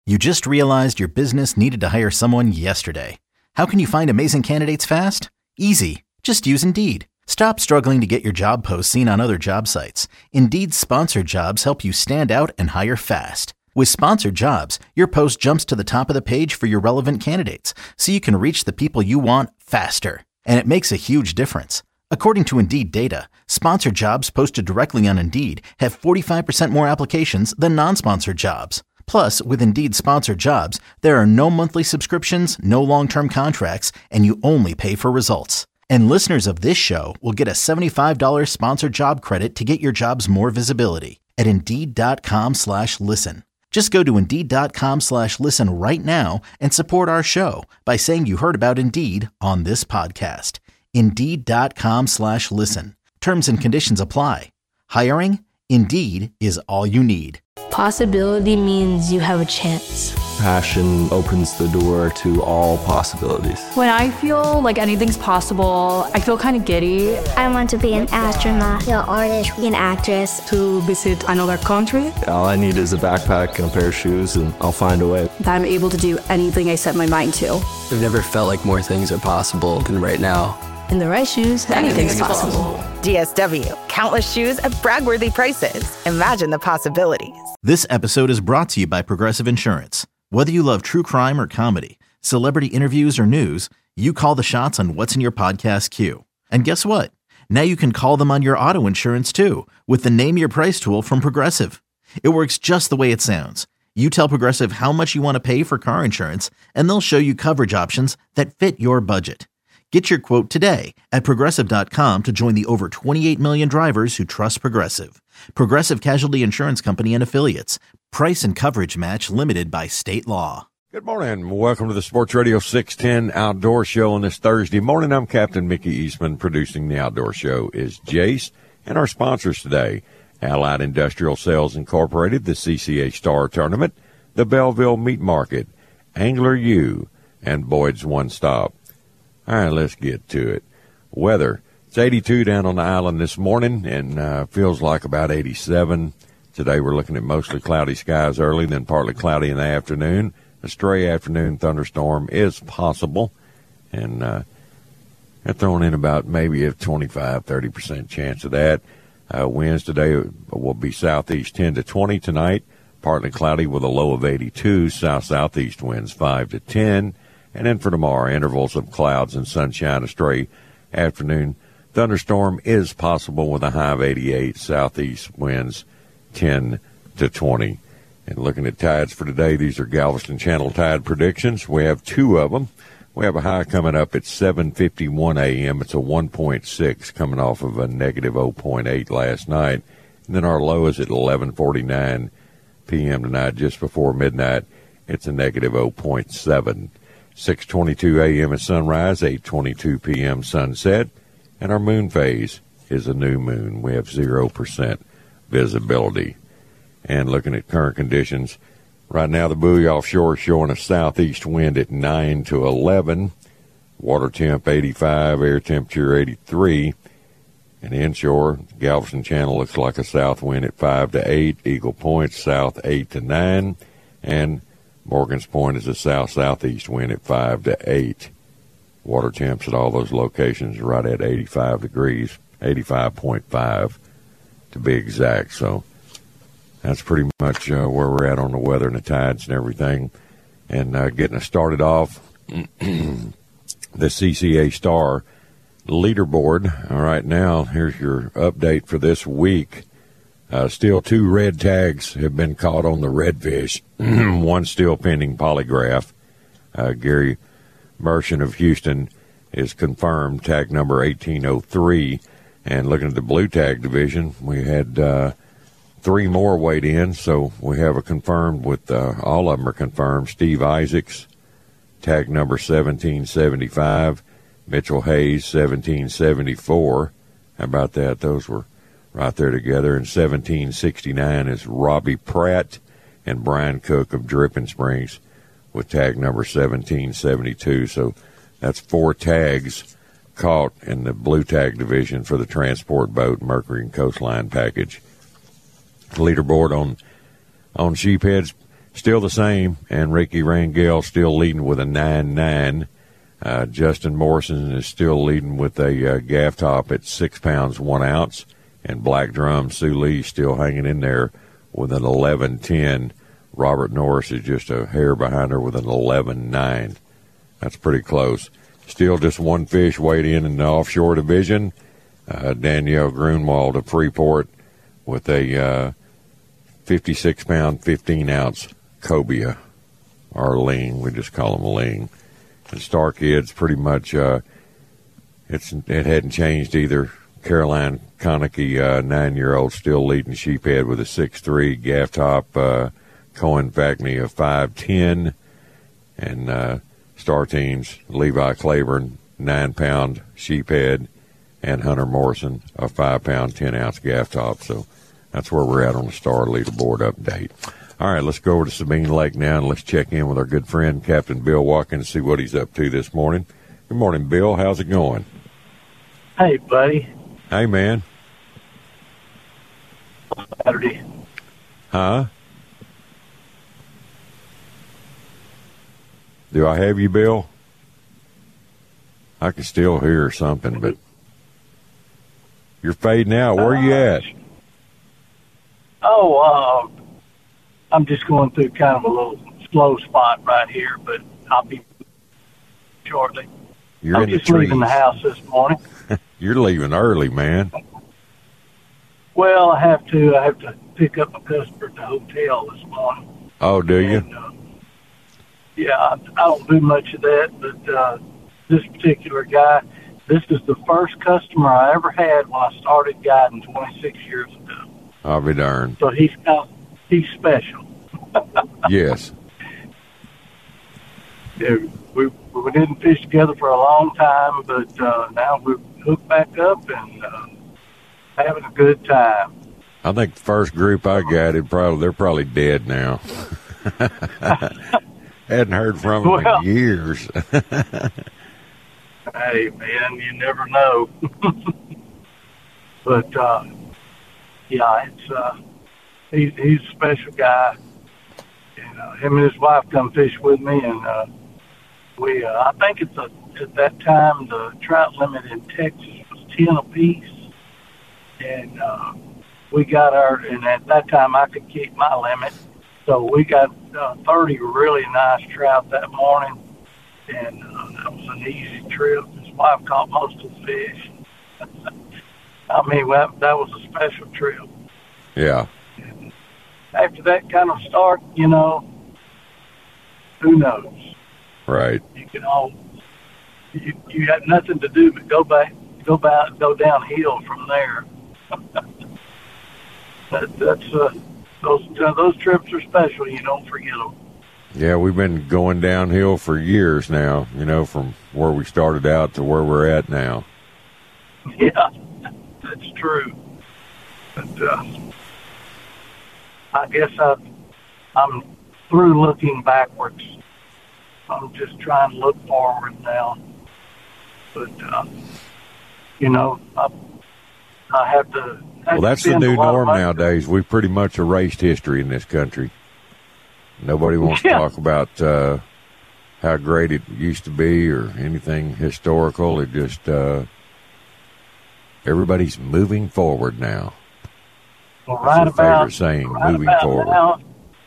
You just realized your business needed to hire someone yesterday. How can you find amazing candidates fast? Easy. Just use Indeed. Stop struggling to get your job posts seen on other job sites. Indeed's sponsored jobs help you stand out and hire fast. With sponsored jobs, your post jumps to the top of the page for your relevant candidates, so you can reach the people you want faster. And it makes a huge difference. According to Indeed data, sponsored jobs posted directly on Indeed have 45% more applications than non-sponsored jobs. Plus, with Indeed sponsored jobs, there are no monthly subscriptions, no long-term contracts, and you only pay for results. And listeners of this show will get a $75 sponsored job credit to get your jobs more visibility at Indeed.com/listen. Just go to Indeed.com/listen right now and support our show by saying you heard about Indeed on this podcast. Indeed.com/listen. Terms and conditions apply. Hiring? Indeed is all you need. Possibility means you have a chance. Passion opens the door to all possibilities. When I feel like anything's possible, I feel kind of giddy. I want to be an astronaut, an artist, an actress. To visit another country. All I need is a backpack and a pair of shoes, and I'll find a way. That I'm able to do anything I set my mind to. I've never felt like more things are possible than right now. In the right shoes, anything's possible. DSW, countless shoes at brag-worthy prices. Imagine the possibilities. This episode is brought to you by Progressive Insurance. Whether you love true crime or comedy, celebrity interviews or news, you call the shots on what's in your podcast queue. And guess what? Now you can call them on your auto insurance too with the Name Your Price tool from Progressive. It works just the way it sounds. You tell Progressive how much you want to pay for car insurance, and they'll show you coverage options that fit your budget. Get your quote today at Progressive.com to join the over 28 million drivers who trust Progressive. Progressive Casualty Insurance Company and Affiliates. Price and coverage match limited by state law. Good morning. Welcome to the Sports Radio 610 Outdoor Show on this Thursday morning. I'm Captain Mickey Eastman. Producing the Outdoor Show is Jace. And our sponsors today, Allied Industrial Sales Incorporated, the CCA Star Tournament, the Belleville Meat Market, Angler U, and Boyd's One Stop. All right, let's get to it. Weather. It's 82 down on the island this morning and feels like about 87. Today we're looking at mostly cloudy skies early, then partly cloudy in the afternoon. A stray afternoon thunderstorm is possible. And they're throwing in about maybe a 25-30% chance of that. Winds today will be southeast 10 to 20 tonight. Partly cloudy with a low of 82. South-southeast winds 5 to 10. And then for tomorrow, intervals of clouds and sunshine, a stray afternoon thunderstorm is possible with a high of 88, southeast winds 10 to 20. And looking at tides for today, these are Galveston Channel tide predictions. We have two of them. We have a high coming up at 7:51 a.m. It's a 1.6 coming off of a negative 0.8 last night. And then our low is at 11:49 p.m. tonight, just before midnight. It's a negative 0.7. 6:22 a.m. at sunrise, 8:22 p.m. sunset, and our moon phase is a new moon. We have 0% visibility. And looking at current conditions, right now the buoy offshore is showing a southeast wind at 9 to 11, water temp 85, air temperature 83, and inshore, Galveston Channel looks like a south wind at 5 to 8, Eagle Point south 8 to 9, and Morgan's Point is a south-southeast wind at 5 to 8. Water temps at all those locations are right at 85 degrees, 85.5 to be exact. So that's pretty much where we're at on the weather and the tides and everything. And getting us started off, the CCA Star leaderboard. All right, now here's your update for this week. Still 2 red tags have been caught on the redfish. One still pending polygraph. Gary Mershon of Houston is confirmed, tag number 1803. And looking at the blue tag division, we had 3 more weighed in, so we have a confirmed with all of them are confirmed. Steve Isaacs, tag number 1775. Mitchell Hayes, 1774. How about that? Those were right there together. And 1769 is Robbie Pratt and Brian Cook of Dripping Springs with tag number 1772. So that's 4 tags caught in the blue tag division for the transport boat Mercury and Coastline package. Leaderboard on sheepheads, still the same, and Ricky Rangel still leading with a 9.9. Justin Morrison is still leading with a gaff top at 6 pounds 1 ounce, and Black Drum Sue Lee still hanging in there with an 11.10. Robert Norris is just a hair behind her with an 11.9. That's pretty close. Still just one fish weighed in the offshore division. Danielle Grunwald of Freeport with a 56-pound, 15-ounce cobia, or ling. We just call them a ling. And Star Kids pretty much, it hadn't changed either. Caroline Konecki, 9-year-old, still leading sheephead with a 6'3", gaff top. Cohen Vackney of 5'10", and Star Teams, Levi Claiborne, 9-pound sheephead, and Hunter Morrison, a 5-pound, 10-ounce gaff top. So that's where we're at on the Star leaderboard update. All right, let's go over to Sabine Lake now, and let's check in with our good friend, Captain Bill Watkins, see what he's up to this morning. Good morning, Bill. How's it going? Hey, buddy. Hey, man. Saturday. Huh? Do I have you, Bill? I can still hear something, but you're fading out. Where are you at? I'm just going through kind of a little slow spot right here, but I'll be shortly. I'm just leaving the house this morning. You're leaving early, man. Well, I have to pick up a customer at the hotel this morning. Oh, do you? And, yeah, I don't do much of that, but this particular guy, this is the first customer I ever had when I started guiding 26 years ago. I'll be darned. So he's special. Yes. Yeah, we didn't fish together for a long time, but now we're hooked back up and having a good time. I think the first group I guided, they're probably dead now. Hadn't heard from them in years. Hey, man, you never know. But, yeah, he's a special guy. And him and his wife come fish with me, and I think at that time the trout limit in Texas was 10 apiece. And we got and at that time I could keep my limit. So we got 30 really nice trout that morning, and that was an easy trip. His wife caught most of the fish. I mean, that was a special trip. Yeah. And after that kind of start, who knows? Right. You can you got nothing to do but go downhill from there. Those trips are special. You don't forget them. Yeah, we've been going downhill for years now, from where we started out to where we're at now. Yeah, that's true. But I guess I'm through looking backwards. I'm just trying to look forward now. But, I have to... Well, that's the new norm nowadays. We've pretty much erased history in this country. Nobody wants to talk about how great it used to be or anything historical. It just everybody's moving forward now. Well, that's their favorite saying, moving forward. Now,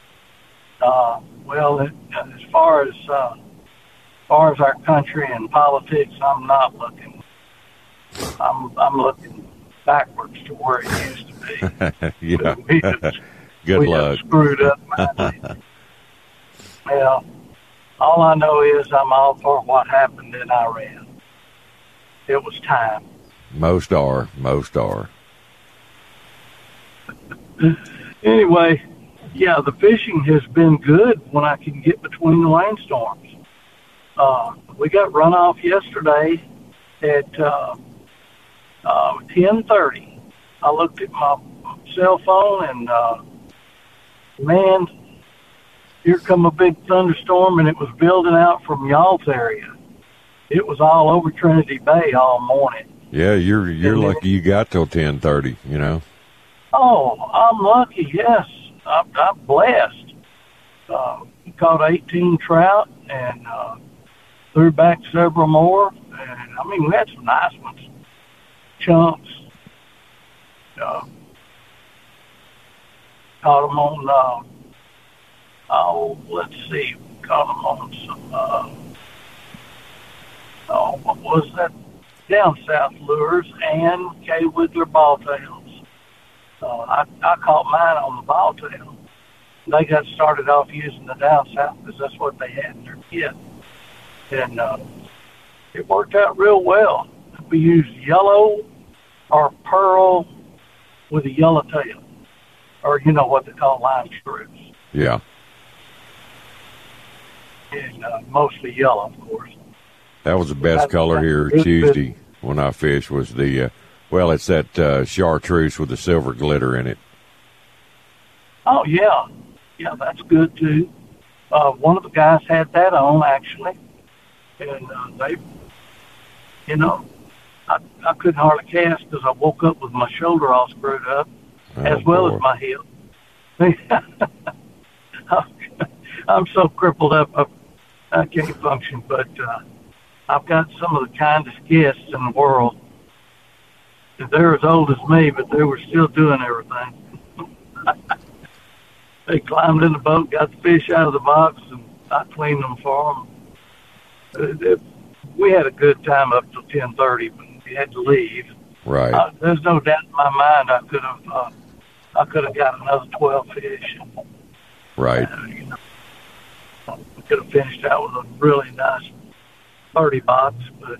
as far as our country and politics, I'm not looking. I'm looking backwards to where it used to be. Yeah. Good luck. Screwed up. Well, all I know is I'm all for what happened in Iran. It was time. Most are. Anyway, yeah, the fishing has been good when I can get between the rainstorms. We got runoff yesterday at 10:30. I looked at my cell phone and, man, here come a big thunderstorm, and it was building out from y'all's area. It was all over Trinity Bay all morning. Yeah, you're lucky you got till 10:30, Oh, I'm lucky, yes. I'm blessed. We caught 18 trout and threw back several more. And, I mean, we had some nice ones, chunks. Caught them on, let's see, caught them on some, what was that? Down south lures and K-Wiggler ball tails. I caught mine on the ball tail. They got started off using the down south because that's what they had in their kit. And it worked out real well. We used yellow or pearl with a yellow tail, or you know what they call lime shrews. Yeah. And mostly yellow, of course. That was the best color here Tuesday when I fished was the, it's that chartreuse with the silver glitter in it. Oh, yeah. Yeah, that's good, too. One of the guys had that on, actually. And they, I couldn't hardly cast because I woke up with my shoulder all screwed up, as well as my hip. I'm so crippled up, I can't function, but I've got some of the kindest guests in the world. They're as old as me, but they were still doing everything. They climbed in the boat, got the fish out of the box, and I cleaned them for them. We had a good time up till 10:30, but we had to leave. Right. There's no doubt in my mind I could have got another 12 fish. Right. We could have finished out with a really nice 30 box, but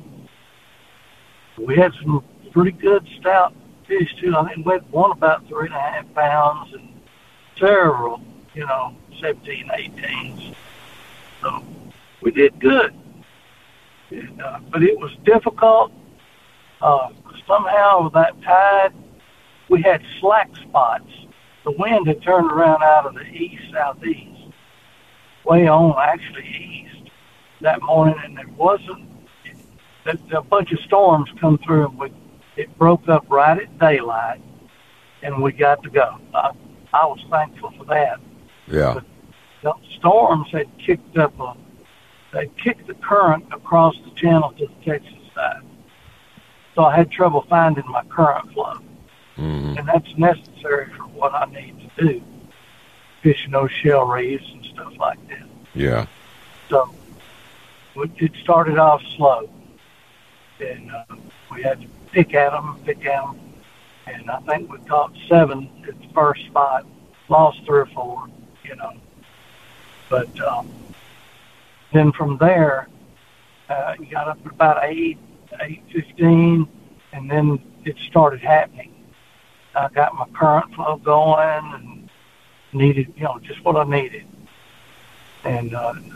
we had some pretty good stout fish too. I think we had one about 3.5 pounds and several, 17, 18s. So we did good. But it was difficult. Somehow with that tide, we had slack spots. The wind had turned around out of the east-southeast, way on actually east that morning, and it wasn't, a bunch of storms come through, and it broke up right at daylight, and we got to go. I was thankful for that. Yeah. But the storms had kicked the current across the channel to the Texas side. So I had trouble finding my current flow. Mm-hmm. And that's necessary for what I need to do, fishing those shell reefs and stuff like that. Yeah. So it started off slow. And we had to pick at them. And I think we caught 7 at the first spot, lost 3 or 4, But then from there, you got up at about 8:15, and then it started happening. I got my current flow going and needed, just what I needed. And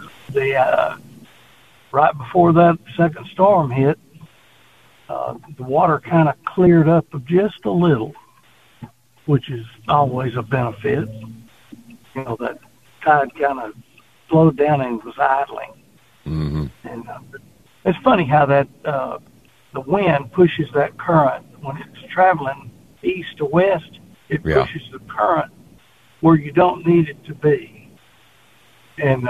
right before that second storm hit, the water kind of cleared up just a little, which is always a benefit. That tide kind of slowed down and was idling. Mm-hmm. And it's funny how that the wind pushes that current when it's traveling east to west. It pushes the current where you don't need it to be. And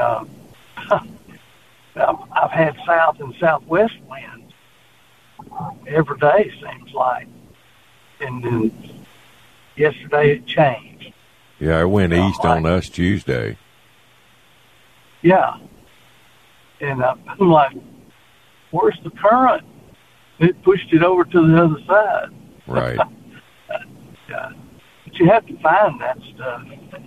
I've had south and southwest winds every day, seems like. And then yesterday it changed. Yeah, it went east on us Tuesday. Yeah. And I'm like, where's the current? It pushed it over to the other side. Right. Yeah. But you have to find that stuff.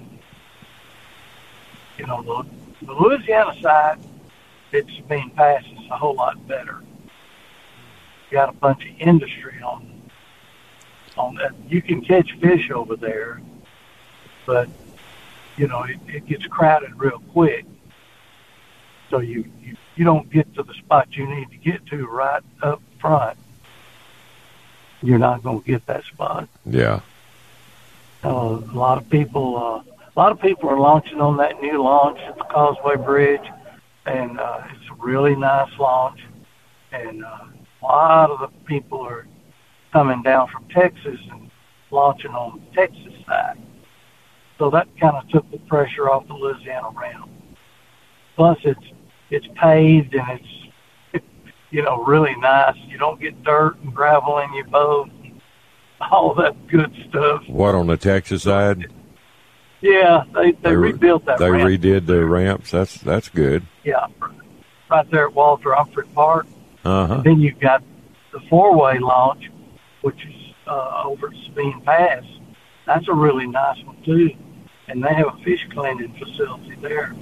The Louisiana side, it's being passed a whole lot better. You got a bunch of industry on that. You can catch fish over there, but it gets crowded real quick. So you don't get to the spot you need to get to right up front. You're not going to get that spot. Yeah. A lot of people are launching on that new launch at the Causeway Bridge, and it's a really nice launch. And a lot of the people are coming down from Texas and launching on the Texas side. So that kind of took the pressure off the Louisiana ramp. Plus, it's paved and it's, you know, really nice. You don't get dirt and gravel in your boat, and all that good stuff. What, on the Texas side? Yeah, they rebuilt that ramp. They redid the ramps. That's good. Yeah, right there at Walter Humphrey Park. Uh-huh. Then you've got the four-way launch, which is over at Sabine Pass. That's a really nice one, too. And they have a fish cleaning facility there.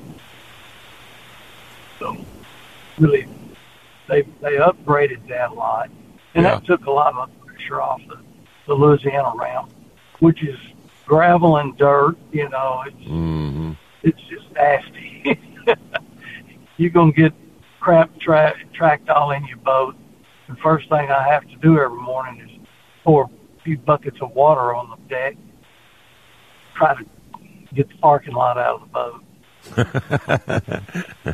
So, really, they upgraded that a lot. And that took a lot of pressure off the Louisiana ramp, which is gravel and dirt, you know. It's just nasty. You're going to get crap tracked all in your boat. The first thing I have to do every morning is pour a few buckets of water on the deck, try to get the parking lot out of the boat.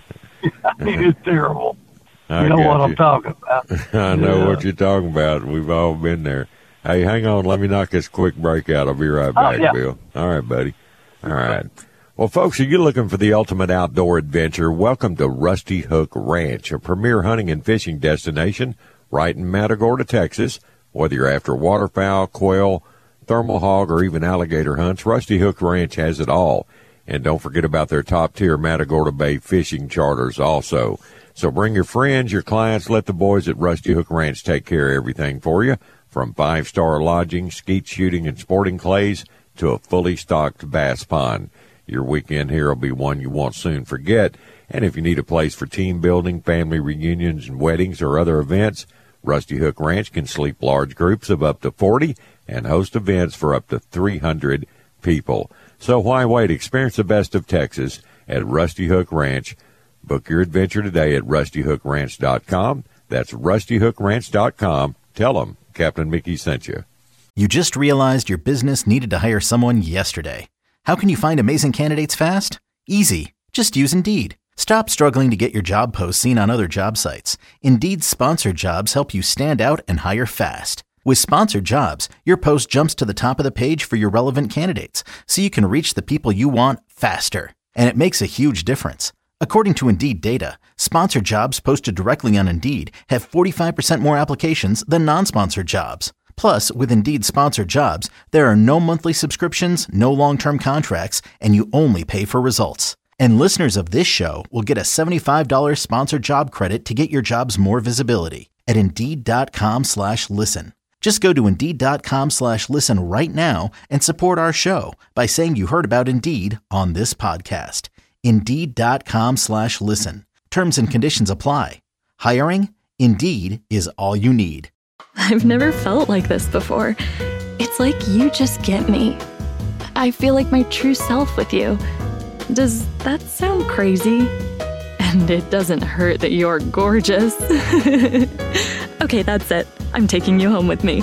I mean, it's terrible. You know what I'm talking about. I know what you're talking about. We've all been there. Hey, hang on. Let me knock this quick break out. I'll be right back, Bill. All right, buddy. All right. Well, folks, are you looking for the ultimate outdoor adventure? Welcome to Rusty Hook Ranch, a premier hunting and fishing destination right in Matagorda, Texas. Whether you're after waterfowl, quail, thermal hog, or even alligator hunts, Rusty Hook Ranch has it all. And don't forget about their top-tier Matagorda Bay fishing charters also. So bring your friends, your clients, let the boys at Rusty Hook Ranch take care of everything for you, from 5-star lodging, skeet shooting, and sporting clays to a fully stocked bass pond. Your weekend here will be one you won't soon forget. And if you need a place for team building, family reunions, and weddings or other events, Rusty Hook Ranch can sleep large groups of up to 40 and host events for up to 300 people. So why wait? Experience the best of Texas at Rusty Hook Ranch. Book your adventure today at rustyhookranch.com. That's rustyhookranch.com. Tell them Captain Mickey sent you. You just realized your business needed to hire someone yesterday. How can you find amazing candidates fast? Easy. Just use Indeed. Stop struggling to get your job posts seen on other job sites. Indeed's sponsored jobs help you stand out and hire fast. With sponsored jobs, your post jumps to the top of the page for your relevant candidates, so you can reach the people you want faster. And it makes a huge difference. According to Indeed data, sponsored jobs posted directly on Indeed have 45% more applications than non-sponsored jobs. Plus, with Indeed sponsored jobs, there are no monthly subscriptions, no long-term contracts, and you only pay for results. And listeners of this show will get a $75 sponsored job credit to get your jobs more visibility at Indeed.com/listen. Just go to Indeed.com/listen right now and support our show by saying you heard about Indeed on this podcast. Indeed.com/listen. Terms and conditions apply. Hiring? Indeed is all you need. I've never felt like this before. It's like you just get me. I feel like my true self with you. Does that sound crazy? And it doesn't hurt that you're gorgeous. Okay, that's it. I'm taking you home with me.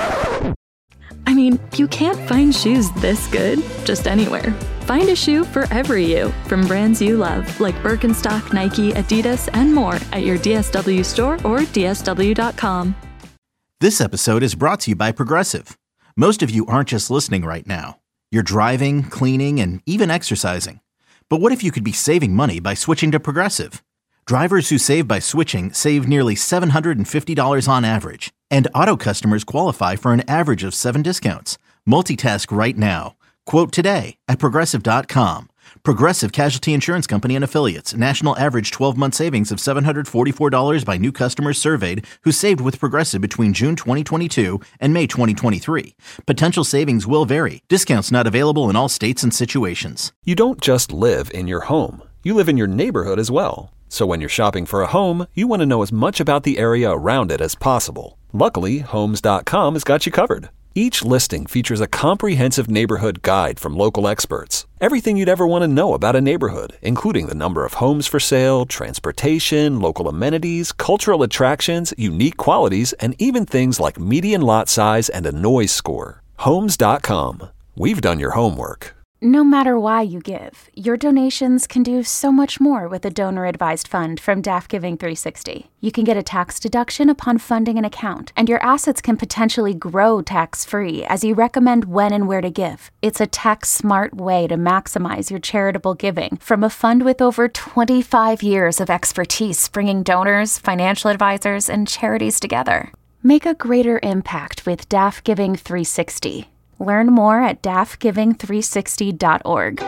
I mean, you can't find shoes this good just anywhere. Find a shoe for every you from brands you love, like Birkenstock, Nike, Adidas, and more at your DSW store or DSW.com. This episode is brought to you by Progressive. Most of you aren't just listening right now. You're driving, cleaning, and even exercising. But what if you could be saving money by switching to Progressive? Drivers who save by switching save nearly $750 on average. And auto customers qualify for an average of 7 discounts. Multitask right now. Quote today at Progressive.com. Progressive Casualty Insurance Company and Affiliates. National average 12-month savings of $744 by new customers surveyed who saved with Progressive between June 2022 and May 2023. Potential savings will vary. Discounts not available in all states and situations. You don't just live in your home. You live in your neighborhood as well. So when you're shopping for a home, you want to know as much about the area around it as possible. Luckily, Homes.com has got you covered. Each listing features a comprehensive neighborhood guide from local experts. Everything you'd ever want to know about a neighborhood, including the number of homes for sale, transportation, local amenities, cultural attractions, unique qualities, and even things like median lot size and a noise score. Homes.com. We've done your homework. No matter why you give, your donations can do so much more with a donor-advised fund from DAF Giving 360. You can get a tax deduction upon funding an account, and your assets can potentially grow tax-free as you recommend when and where to give. It's a tax-smart way to maximize your charitable giving from a fund with over 25 years of expertise bringing donors, financial advisors, and charities together. Make a greater impact with DAF Giving 360. Learn more at dafgiving360.org.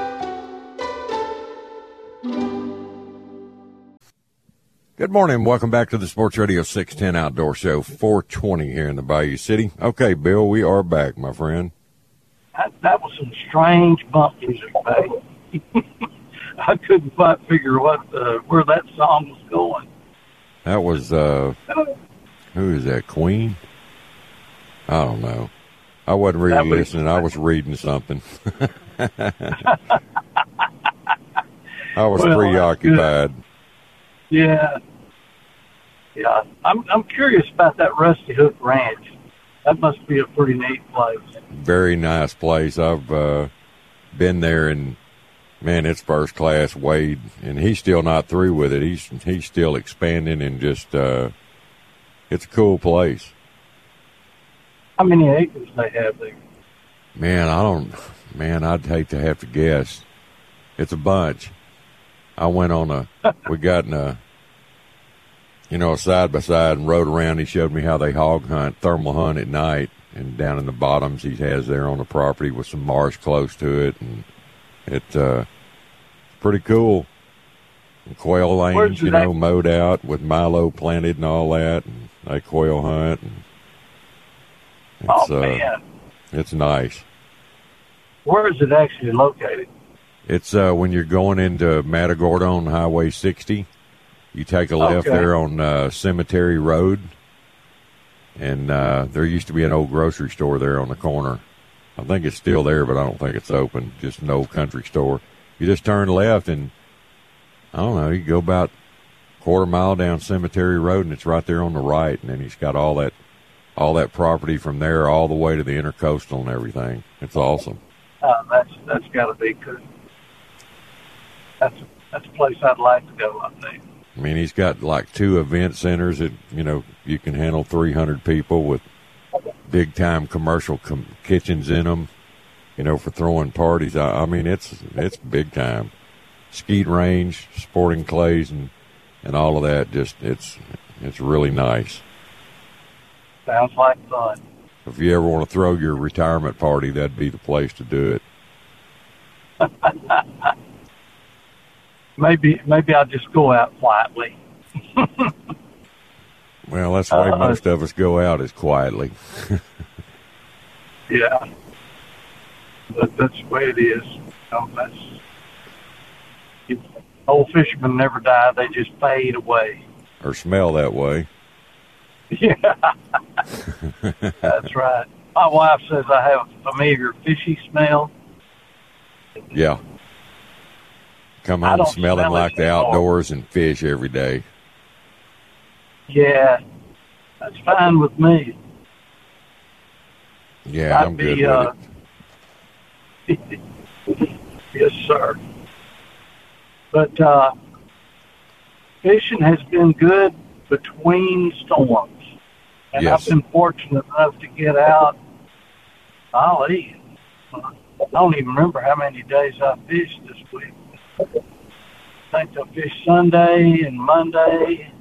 Good morning. Welcome back to the Sports Radio 610 Outdoor Show, 420 here in the Bayou City. Okay, Bill, we are back, my friend. That was some strange bump music, babe. I couldn't quite figure where that song was going. That was, who is that, Queen? I don't know. I wasn't really listening. I was reading something. I was preoccupied. Yeah. I'm curious about that Rusty Hook Ranch. That must be a pretty neat place. Very nice place. I've been there, and man, it's first class. Wade, and he's still not through with it. He's still expanding, and just it's a cool place. How many acres they have there? Man, I'd hate to have to guess. It's a bunch. I went on we got in a side by side and rode around. He showed me how they thermal hunt at night, and down in the bottoms he has there on the property with some marsh close to it, and it's pretty cool. And quail lanes, mowed out with milo planted and all that, and they quail hunt. And man. It's nice. Where is it actually located? It's when you're going into Matagorda on Highway 60. You take a left there on Cemetery Road, and there used to be an old grocery store there on the corner. I think it's still there, but I don't think it's open. Just an old country store. You just turn left, and I don't know, you go about a quarter mile down Cemetery Road, and it's right there on the right, and then he's got all that property from there all the way to the Intercoastal and everything. It's awesome. That's got to be good. That's a place I'd like to go, I think. I mean, he's got like 2 event centers that, you can handle 300 people with big time commercial kitchens in them, for throwing parties. I mean, it's big time. Skeet range, sporting clays, and all of that. Just it's really nice. Sounds like fun. If you ever want to throw your retirement party, that'd be the place to do it. Maybe I'll just go out quietly. Well, that's the way most of us go out, is quietly. Yeah. But that's the way it is. Old fishermen never die. They just fade away. Or smell that way. Yeah. That's right. My wife says I have a familiar fishy smell. Yeah. Come home smelling like the outdoors and fish every day. Yeah. That's fine with me. Yeah, I'm good with it. Yes, sir. But fishing has been good between storms. And yes. I've been fortunate enough to get out. I don't even remember how many days I fished this week. I think I fished Sunday and Monday,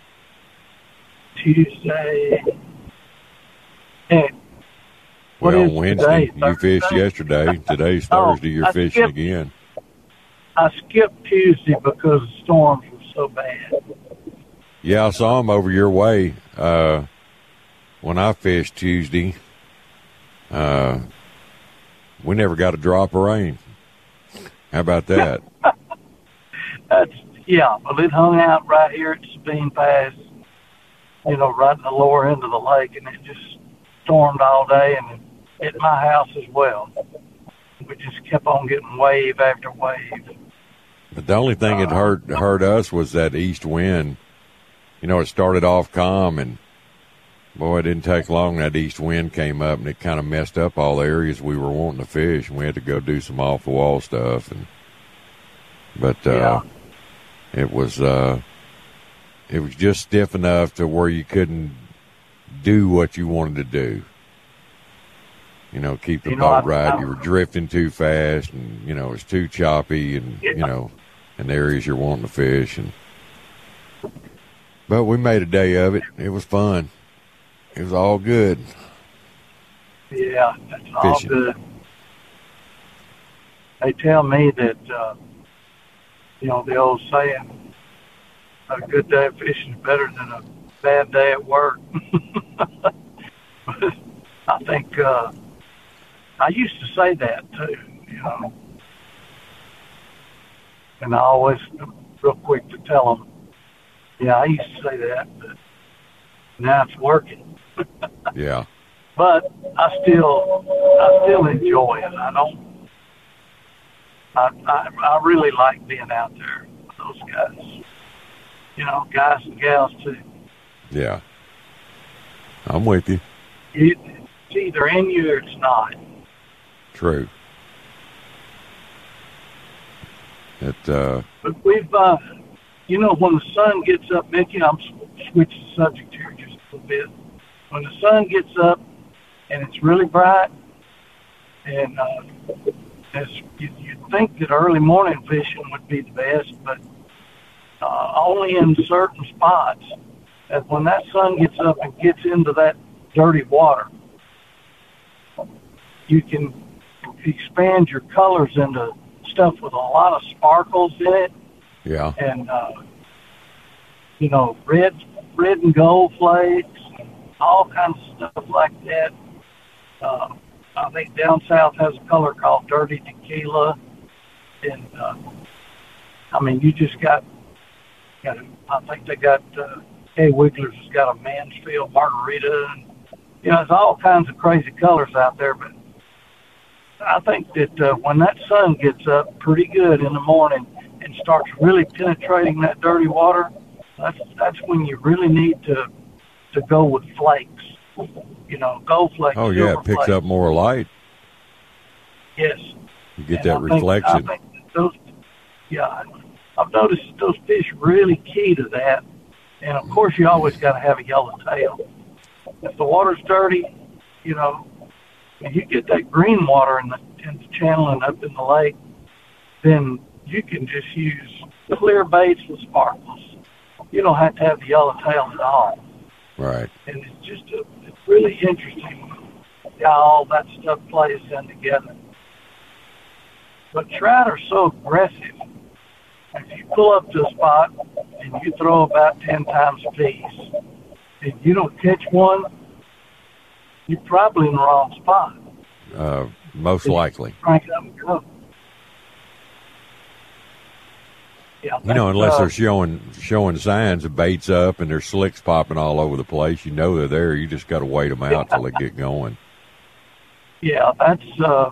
Tuesday. And well, Wednesday, you fished yesterday. Today's Thursday, you're fishing again. I skipped Tuesday because the storms were so bad. Yeah, I saw them over your way. When I fished Tuesday, we never got a drop of rain. How about that? Well, it hung out right here at Sabine Pass, right in the lower end of the lake, and it just stormed all day, and at my house as well. We just kept on getting wave after wave. But the only thing that hurt us was that east wind. It started off calm, and Boy, it didn't take long. That east wind came up, and it kind of messed up all the areas we were wanting to fish, and we had to go do some off-the-wall stuff. But it was just stiff enough to where you couldn't do what you wanted to do. You know, keep the boat right. You were drifting too fast, and, you know, it was too choppy, and, you know, in the areas you're wanting to fish. But we made a day of it. It was fun. It was all good. Yeah, it's all good. They tell me that, you know, the old saying, a good day of fishing is better than a bad day at work. But I think I used to say that too, you know. And I always real quick to tell them, yeah, I used to say that, but now it's working. Yeah. But I still enjoy it. I really like being out there with those guys. You know, guys and gals too. Yeah. I'm with you. It's either in you or it's not. True. But we've, you know, when the sun gets up, Mickey, I'm switching the subject here just a little bit. When the sun gets up and it's really bright, and you'd think that early morning fishing would be the best, but only in certain spots. And when that sun gets up and gets into that dirty water, you can expand your colors into stuff with a lot of sparkles in it. Yeah. And, you know, red and gold flakes, and all kinds of stuff like that. I think down south has a color called dirty tequila. And, I mean, you just got I think they got, Kay Wiggler's has got a Mansfield margarita. And, you know, there's all kinds of crazy colors out there. But I think that when that sun gets up pretty good in the morning and starts really penetrating that dirty water, that's when you really need to go with flakes. You know, gold flakes. Oh, yeah, it picks flakes. Up more light. Yes. You get that reflection. I think those, I've noticed those fish really key to that. And, of course, you always got to have a yellow tail. If the water's dirty, you know, and you get that green water in the channel and up in the lake, then you can just use clear baits with sparkles. You don't have to have the yellow tail at all. Right. And it's just it's really interesting how all that stuff plays in together. But trout are so aggressive. If you pull up to a spot and you throw about 10 times a piece and you don't catch one, you're probably in the wrong spot. Most likely. Crank it up and go. Yeah, you know, unless they're showing signs of baits up and there's slicks popping all over the place, you know they're there. You just got to wait them out till they get going. Yeah, that's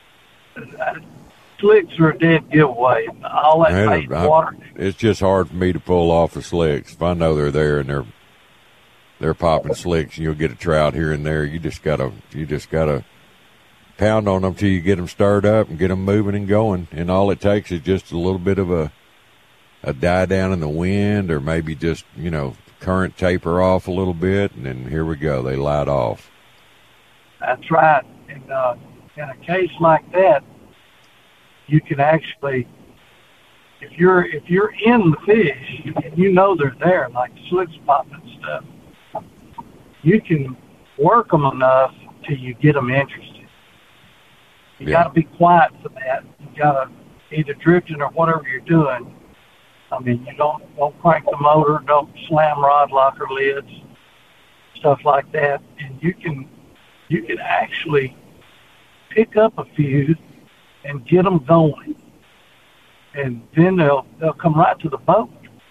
slicks are a dead giveaway. All that bait water. It's just hard for me to pull off the slicks. If I know they're there and they're popping slicks, and you'll get a trout here and there. You just gotta pound on them till you get them stirred up and get them moving and going. And all it takes is just a little bit of a die down in the wind, or maybe just, you know, current taper off a little bit, and then here we go. They light off. That's right. And in a case like that, you can actually, if you're in the fish and you know they're there, like slicks popping and stuff, you can work them enough till you get them interested. You got to be quiet for that. You got to either drifting or whatever you're doing. I mean, you don't crank the motor, don't slam rod locker lids, stuff like that, and you can actually pick up a few and get them going, and then they'll come right to the boat.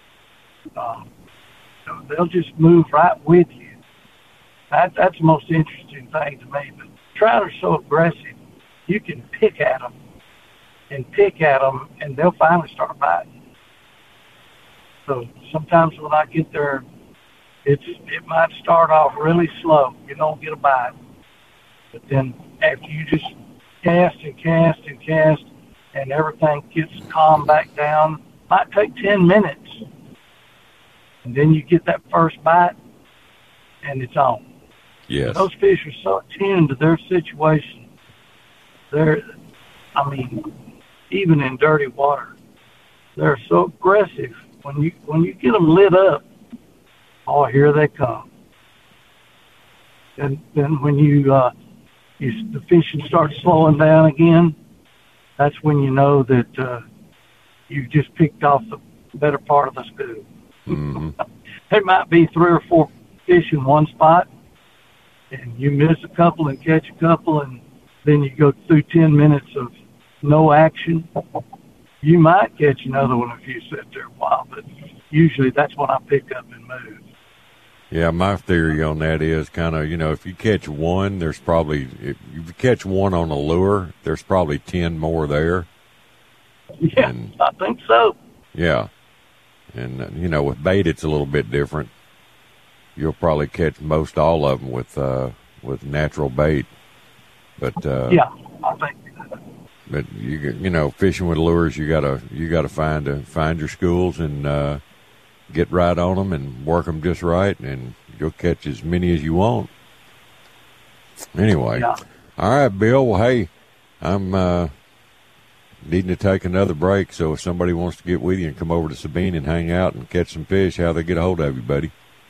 They'll just move right with you. That's the most interesting thing to me. But trout are so aggressive, you can pick at them, and they'll finally start biting. So sometimes when I get there it might start off really slow. You don't get a bite. But then after you just cast and cast and cast and everything gets calmed back down, might take 10 minutes. And then you get that first bite and it's on. Yes. Those fish are so attuned to their situation. Even in dirty water, they're so aggressive. When you get them lit up, oh, here they come. And then when the fishing starts slowing down again, that's when you know that you just picked off the better part of the school. Mm-hmm. There might be 3 or 4 fish in one spot, and you miss a couple and catch a couple, and then you go through 10 minutes of no action. You might catch another one if you sit there a while, but usually that's when I pick up and move. Yeah, my theory on that is kind of, if you catch one, if you catch one on a lure, there's probably 10 more there. Yeah, I think so. Yeah. And, with bait, it's a little bit different. You'll probably catch most all of them with natural bait. But, yeah, I think. But fishing with lures, you gotta find your schools and get right on them and work them just right, and you'll catch as many as you want. Anyway, yeah. All right, Bill. Well, hey, I'm needing to take another break. So if somebody wants to get with you and come over to Sabine and hang out and catch some fish, how they get a hold of you, buddy?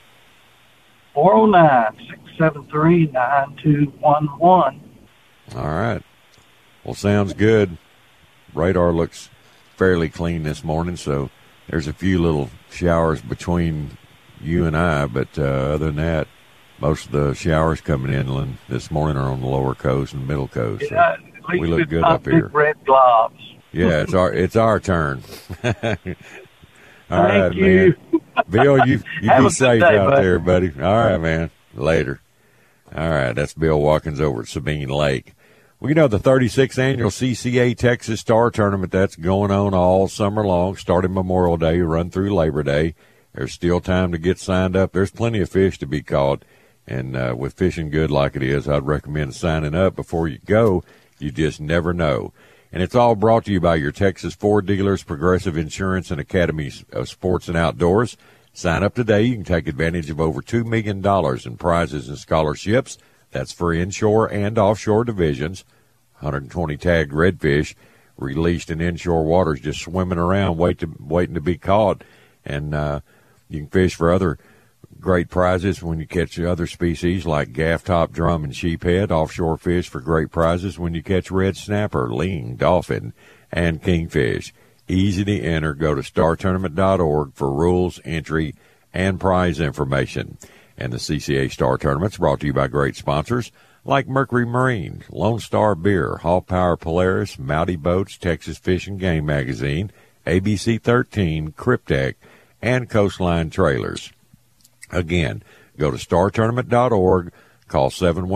409-673-9211. All right. Well, sounds good. Radar looks fairly clean this morning, so there's a few little showers between you and I, but other than that, most of the showers coming inland this morning are on the lower coast and middle coast. So yeah, we look good up here. Red globs. Yeah, it's our turn. All right, you. Man. Bill, you be safe day, out buddy. there, buddy. All right, man. Later. All right, that's Bill Watkins over at Sabine Lake. Well, the 36th annual CCA Texas Star Tournament, that's going on all summer long, starting Memorial Day, run through Labor Day. There's still time to get signed up. There's plenty of fish to be caught. And with fishing good like it is, I'd recommend signing up before you go. You just never know. And it's all brought to you by your Texas Ford dealers, Progressive Insurance, and Academy of Sports and Outdoors. Sign up today. You can take advantage of over $2 million in prizes and scholarships. That's for inshore and offshore divisions. 120 tagged redfish released in inshore waters, just swimming around, waiting to be caught. And you can fish for other great prizes when you catch other species like gaff top, drum, and sheephead. Offshore fish for great prizes when you catch red snapper, ling, dolphin, and kingfish. Easy to enter. Go to startournament.org for rules, entry, and prize information. And the CCA Star Tournament's brought to you by great sponsors like Mercury Marine, Lone Star Beer, Hall Power Polaris, Mouty Boats, Texas Fish and Game Magazine, ABC 13, Cryptek, and Coastline Trailers. Again, go to startournament.org, call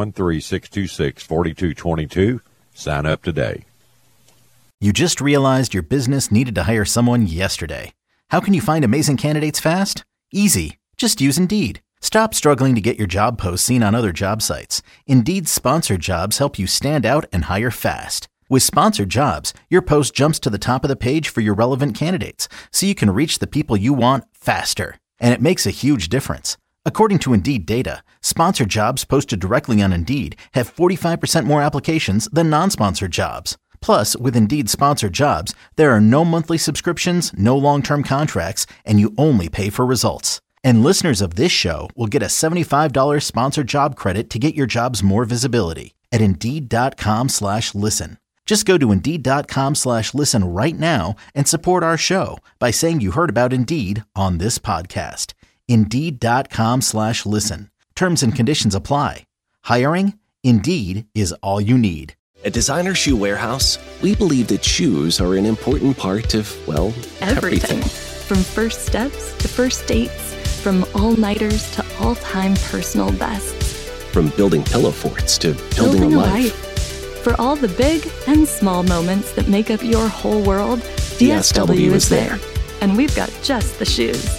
713-626-4222, sign up today. You just realized your business needed to hire someone yesterday. How can you find amazing candidates fast? Easy. Just use Indeed. Stop struggling to get your job posts seen on other job sites. Indeed's sponsored jobs help you stand out and hire fast. With sponsored jobs, your post jumps to the top of the page for your relevant candidates, so you can reach the people you want faster. And it makes a huge difference. According to Indeed data, sponsored jobs posted directly on Indeed have 45% more applications than non-sponsored jobs. Plus, with Indeed sponsored jobs, there are no monthly subscriptions, no long-term contracts, and you only pay for results. And listeners of this show will get a $75 sponsored job credit to get your jobs more visibility at Indeed.com/listen. Just go to Indeed.com/listen right now and support our show by saying you heard about Indeed on this podcast. Indeed.com/listen. Terms and conditions apply. Hiring? Indeed is all you need. At Designer Shoe Warehouse, we believe that shoes are an important part of, well, everything. From first steps to first dates, from all-nighters to all-time personal bests. From building pillow forts to building a life. For all the big and small moments that make up your whole world, DSW is there. And we've got just the shoes.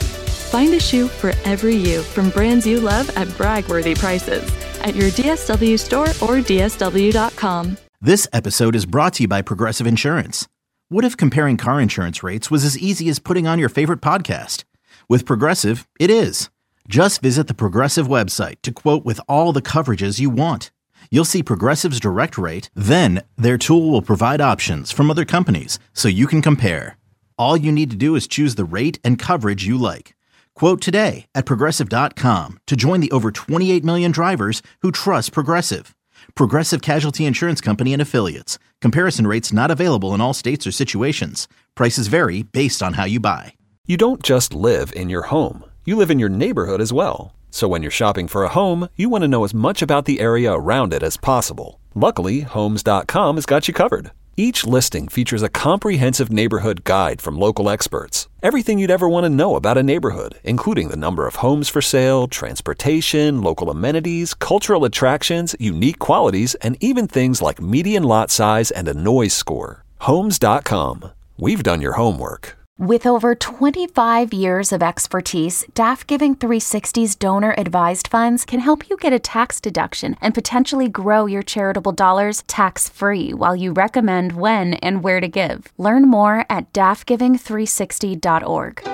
Find a shoe for every you from brands you love at brag-worthy prices at your DSW store or DSW.com. This episode is brought to you by Progressive Insurance. What if comparing car insurance rates was as easy as putting on your favorite podcast? With Progressive, it is. Just visit the Progressive website to quote with all the coverages you want. You'll see Progressive's direct rate, then their tool will provide options from other companies so you can compare. All you need to do is choose the rate and coverage you like. Quote today at Progressive.com to join the over 28 million drivers who trust Progressive. Progressive Casualty Insurance Company and Affiliates. Comparison rates not available in all states or situations. Prices vary based on how you buy. You don't just live in your home. You live in your neighborhood as well. So when you're shopping for a home, you want to know as much about the area around it as possible. Luckily, Homes.com has got you covered. Each listing features a comprehensive neighborhood guide from local experts. Everything you'd ever want to know about a neighborhood, including the number of homes for sale, transportation, local amenities, cultural attractions, unique qualities, and even things like median lot size and a noise score. Homes.com. We've done your homework. With over 25 years of expertise, DAF Giving 360's donor-advised funds can help you get a tax deduction and potentially grow your charitable dollars tax-free while you recommend when and where to give. Learn more at dafgiving360.org.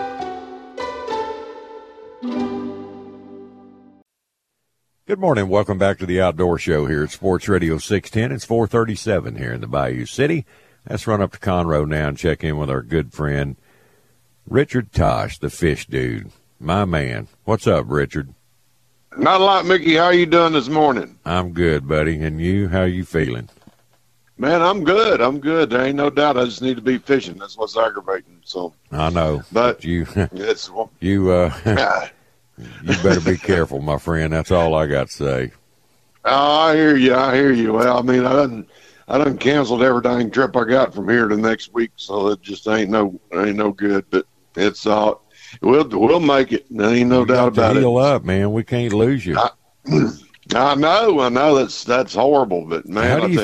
Good morning. Welcome back to the Outdoor Show here at Sports Radio 610. It's 4:37 here in the Bayou City. Let's run up to Conroe now and check in with our good friend, Richard Tosh, the fish dude. My man. What's up, Richard? Not a lot, Mickey. How you doing this morning? I'm good, buddy. And you? How you feeling? Man, I'm good. There ain't no doubt. I just need to be fishing. That's what's aggravating. So I know. But you you better be careful, my friend. That's all I got to say. Oh, I hear you. Well, I mean, I done canceled every dang trip I got from here to next week, so it just ain't no good. But it's we'll make it. There ain't no doubt about it. Heal up, man. We can't lose you. I know that's horrible, but man, how do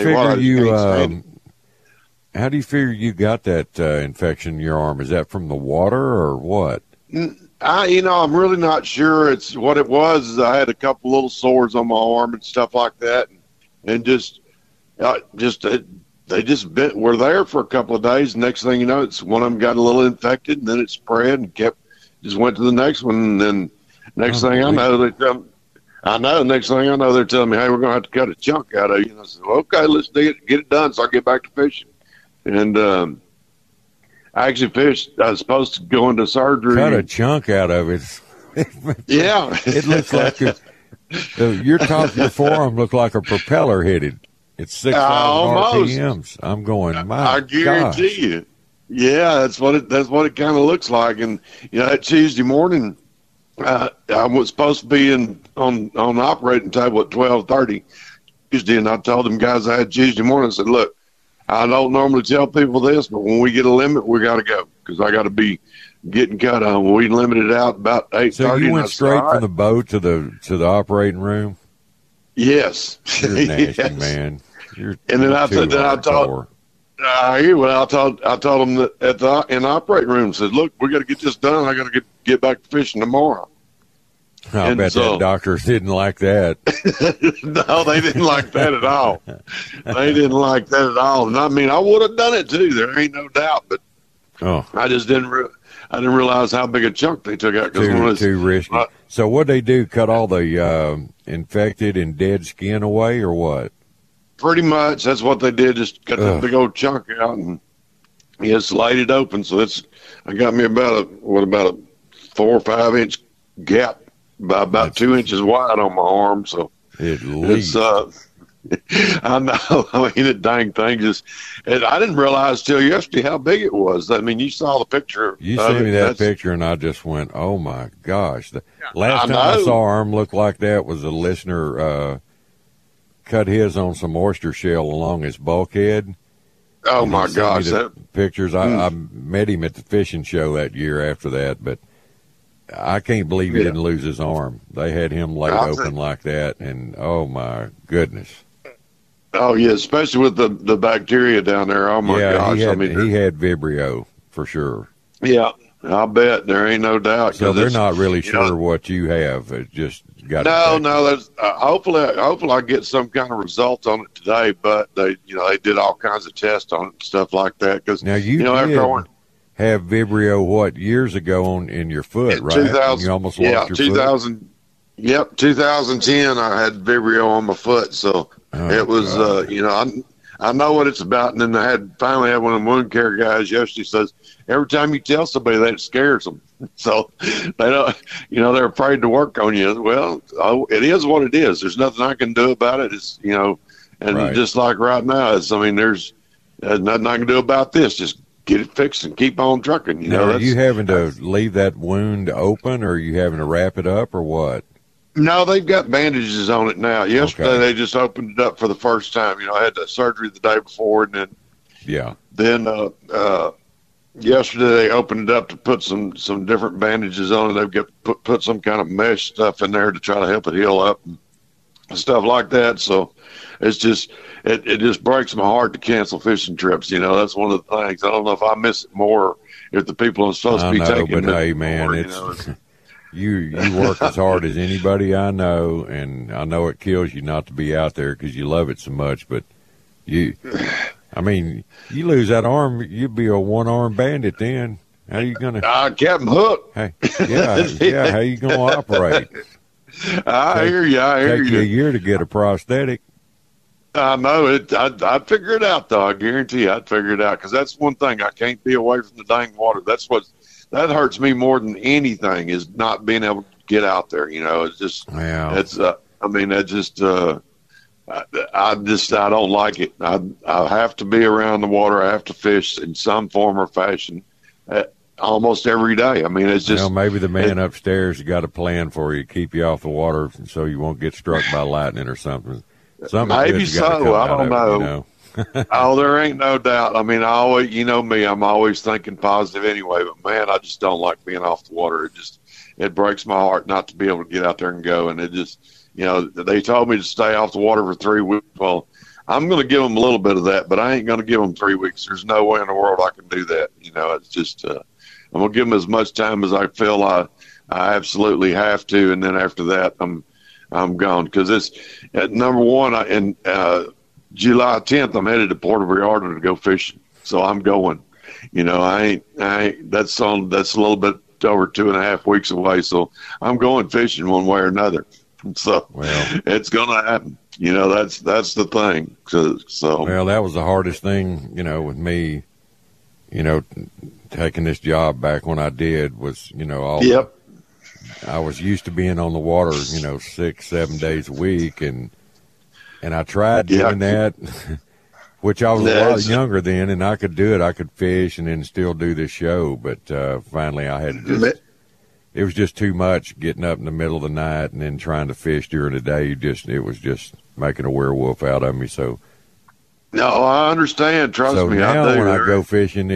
you figure you got that infection in your arm? Is that from the water or what? I'm really not sure. It's what it was. I had a couple little sores on my arm and stuff like that, and they just were there for a couple of days. Next thing you know, it's one of them got a little infected, and then it spread and just went to the next one. And then next thing I know, they're telling me, hey, we're going to have to cut a chunk out of you. And I said, well, okay, let's get it done so I get back to fishing. And I actually fished. I was supposed to go into surgery. Cut a chunk out of it. Yeah. It looks like your forearm looked like a propeller hit it. It's 6,000 RPMs. I'm going, I guarantee you. Yeah, that's what it kind of looks like. And that Tuesday morning, I was supposed to be on the operating table at 12:30 Tuesday, and I told them guys I had Tuesday morning. I said, look, I don't normally tell people this, but when we get a limit, we got to go because I got to be getting cut on. We limited out about 8:30. So you went straight from the boat to the operating room? Yes. You're nasty, yes. Man. And then I told them that in the operating room, said, look, we got to get this done. I got to get back to fishing tomorrow. I bet that doctor didn't like that. No, they didn't like that at all. They didn't like that at all. And I mean, I would have done it too. There ain't no doubt. But I just didn't realize how big a chunk they took out. Too risky. So what they do? Cut all the infected and dead skin away, or what? Pretty much, that's what they did. Just cut that big old chunk out and slayed it open. So I got me about a 4 or 5 inch gap, by about 2 inches wide on my arm. So it's I know. I mean, the dang thing and I didn't realize till yesterday how big it was. I mean, you saw the picture. You sent me that picture, and I just went, "Oh my gosh!" Last time I saw arm look like that was a listener cut his on some oyster shell along his bulkhead. Oh my gosh! Pictures. I met him at the fishing show that year after that, but I can't believe he didn't lose his arm. They had him laid open like that, and oh my goodness. Oh yeah, especially with the bacteria down there. Oh my gosh! He had Vibrio for sure. Yeah, I bet there ain't no doubt. So they're not really sure what you have. It's just got. No. There's hopefully I get some kind of result on it today. But they did all kinds of tests on it and stuff like that. Because now you did have Vibrio years ago in your foot, right? 2000, you almost lost your 2000. Foot. Yep, 2010. I had Vibrio on my foot, so it was. I know what it's about. And then I finally had one of the wound care guys yesterday says, every time you tell somebody that, it scares them. So they don't, they're afraid to work on you. Well, it is what it is. There's nothing I can do about it. It's, and just like right now, there's nothing I can do about this. Just get it fixed and keep on trucking. Now, are you having to leave that wound open, or are you having to wrap it up, or what? No, they've got bandages on it now. Yesterday they just opened it up for the first time. I had the surgery the day before, and then yesterday they opened it up to put some different bandages on it. They've got put some kind of mesh stuff in there to try to help it heal up and stuff like that. So it's just it just breaks my heart to cancel fishing trips. That's one of the things. I don't know if I miss it more if the people I'm supposed to be taking. But hey, man, it's. You work as hard as anybody I know, and I know it kills you not to be out there because you love it so much. But you lose that arm, you'd be a one-arm bandit then. How you gonna? I kept him hooked. Hey, yeah. How you gonna operate? I hear you. Take you a year to get a prosthetic. I know it. I'd figure it out, though. I guarantee you, I'd figure it out because that's one thing. I can't be away from the dang water. That hurts me more than anything is not being able to get out there. It's just, I don't like it. I have to be around the water. I have to fish in some form or fashion almost every day. It's just. Maybe the man upstairs has got a plan for you, keep you off the water so you won't get struck by lightning or something. Maybe so. I don't know. Oh, there ain't no doubt. I always, me, I'm always thinking positive anyway, but man, I just don't like being off the water. It breaks my heart not to be able to get out there and go. And it just, they told me to stay off the water for 3 weeks. Well, I'm going to give them a little bit of that, but I ain't going to give them 3 weeks. There's no way in the world I can do that. It's just, I'm going to give them as much time as I feel I absolutely have to. And then after that, I'm gone. Cause it's number one, July 10th, I'm headed to Puerto Vallarta to go fishing. So I'm going, I ain't, that's a little bit over 2.5 weeks away. So I'm going fishing one way or another. So it's going to happen. That's the thing. So, well, that was the hardest thing, with me, taking this job back when I did was, I was used to being on the water, 6-7 days a week. And I tried doing that, which I was a lot younger then, and I could do it. I could fish and then still do this show. But finally I had to it was just too much getting up in the middle of the night and then trying to fish during the day. It was just making a werewolf out of me. So, no, I understand. Trust me. Now when I go fishing,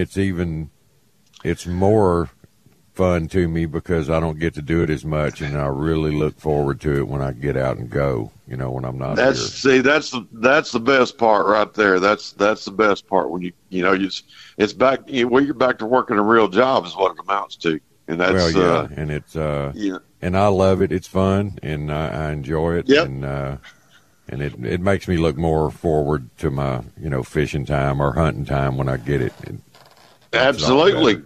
it's more fun to me because I don't get to do it as much, and I really look forward to it when I get out and go. When I'm not here. See, that's the best part right there. That's the best part when it's back. You're back to working a real job is what it amounts to, and that's and it's and I love it. It's fun, and I enjoy it, and it makes me look more forward to my fishing time or hunting time when I get it. Absolutely.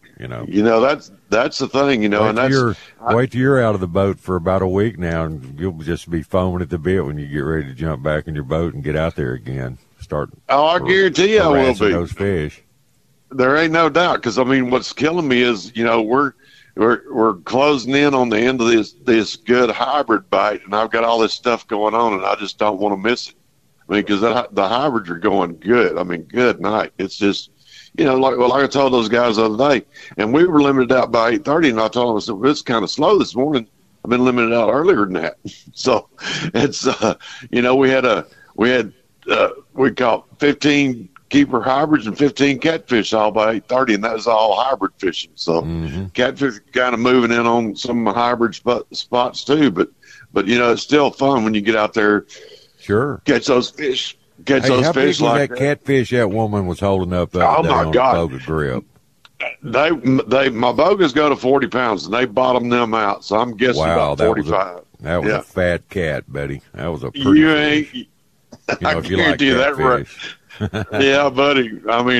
That's the thing, wait till you're out of the boat for about a week now, and you'll just be foaming at the bit when you get ready to jump back in your boat and get out there again. I guarantee you I will be. Those fish. There ain't no doubt, because what's killing me is we're closing in on the end of this good hybrid bite, and I've got all this stuff going on, and I just don't want to miss it. Because the hybrids are going good. Good night. It's just. Like I told those guys the other day, and we were limited out by 8:30, and I told them, I said, well, it's kind of slow this morning. I've been limited out earlier than that. So it's, we caught 15 keeper hybrids and 15 catfish all by 8:30, and that was all hybrid fishing. So catfish kind of moving in on some hybrid spots too, but it's still fun when you get out there. Sure. Catch those fish. How big was that catfish that woman was holding up the other day on the Boga Grip? my bogas go to 40 pounds, and they bottom them out. So I'm guessing about 45. That was a fat cat, buddy. That was a pretty you ain't. I guarantee you that right. Yeah, buddy. I mean,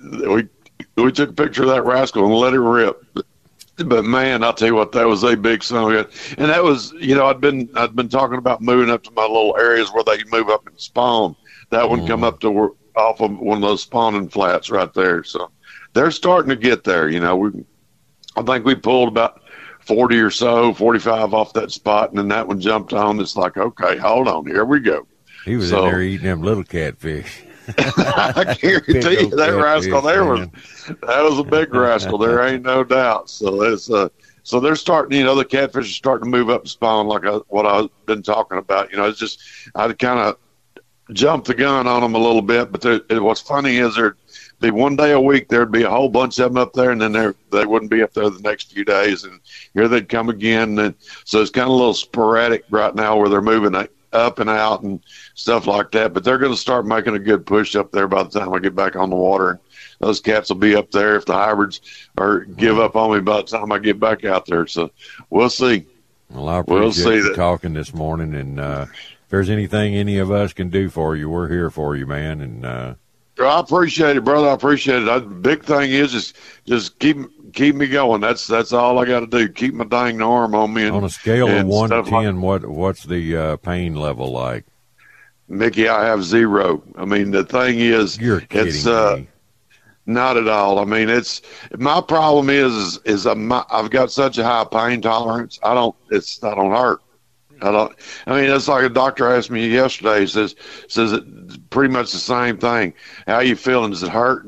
we took a picture of that rascal and let it rip. But man, I'll tell you what, that was a big son of a gun. And that was, I'd been talking about moving up to my little areas where they move up and spawn. That one come up to off of one of those spawning flats right there. So they're starting to get there. I think we pulled about 40 or so, 45 off that spot, and then that one jumped on. It's like, okay, hold on, here we go. He was in there eating them little catfish. I guarantee you that rascal there was a big rascal. There ain't no doubt. So it's so they're starting. The catfish are starting to move up and spawn like what I've been talking about. It's just I'd kind of jumped the gun on them a little bit. But what's funny is there'd be one day a week there'd be a whole bunch of them up there, and then they wouldn't be up there the next few days, and here they'd come again. And so it's kind of a little sporadic right now where they're moving up and out and stuff like that, but they're going to start making a good push up there by the time I get back on the water. Those cats will be up there if the hybrids give up on me by the time I get back out there. So we'll see. Well, I appreciate you talking this morning, and if there's anything any of us can do for you, we're here for you, man. And I appreciate it, brother. I appreciate it. The big thing is just keep me going. That's all I got to do. Keep my dang arm on me. On a scale of 1 to 10, what's the pain level like? Mickey, I have 0. I mean, the thing is, you're kidding me. Not at all. I mean, my problem is I've got such a high pain tolerance. I don't hurt. I mean, it's like a doctor asked me yesterday. He says it pretty much the same thing. How you feeling? Does it hurt?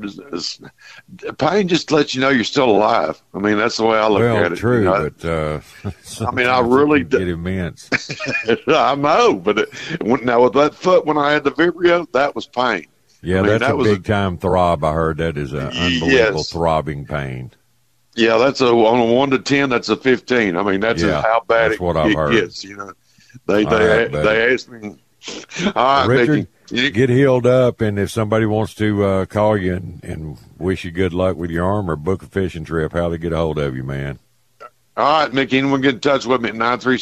Pain just lets you know you're still alive. I mean, that's the way I look at it. True, but I mean, I really get immense. I know, but now with that foot, when I had the Vibrio, that was pain. Yeah, that's a big time throb. I heard that is an unbelievable throbbing pain. Yeah, that's on a 1 to 10. That's a 15. I mean, that's how bad it gets. They asked me. All right, Richard, get healed up, and if somebody wants to call you and wish you good luck with your arm or book a fishing trip, how they get a hold of you, man? All right, Mickey, anyone get in touch with me at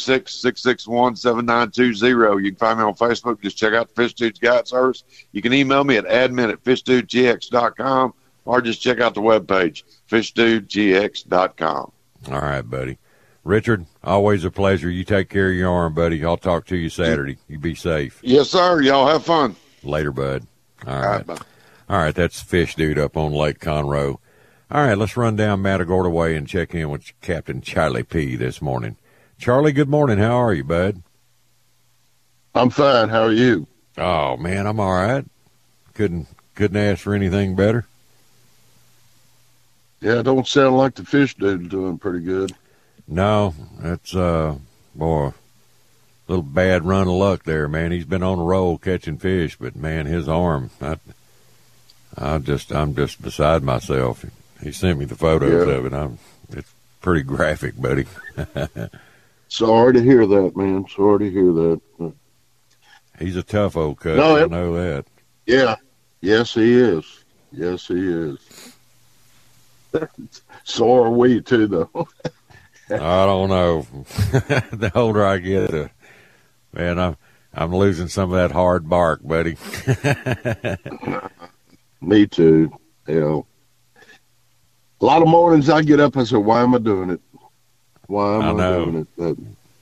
936-661-7920. You can find me on Facebook. Just check out the Fish Dudes Guide Service. You can email me at admin@fishdudegx.com or just check out the webpage, fishdudegx.com. All right, buddy. Richard, always a pleasure. You take care of your arm, buddy. I'll talk to you Saturday. You be safe. Yes, sir. Y'all have fun. Later, bud. All right. Bye. All right, that's Fish Dude up on Lake Conroe. All right, let's run down Matagorda Way and check in with Captain Charlie P. this morning. Charlie, good morning. How are you, bud? I'm fine. How are you? Oh, man, I'm all right. Couldn't ask for anything better. Yeah, it don't sound like the Fish Dude's doing pretty good. No, that's, boy, a little bad run of luck there, man. He's been on a roll catching fish, but, man, his arm, I'm just beside myself. He sent me the photos of it. It's pretty graphic, buddy. Sorry to hear that, man. Sorry to hear that. He's a tough old cut. I know that. Yeah. Yes, he is. Yes, he is. So are we, too, though. I don't know. The older I get, man, I'm losing some of that hard bark, buddy. Me too. A lot of mornings I get up and say, "Why am I doing it? Why am I doing it?"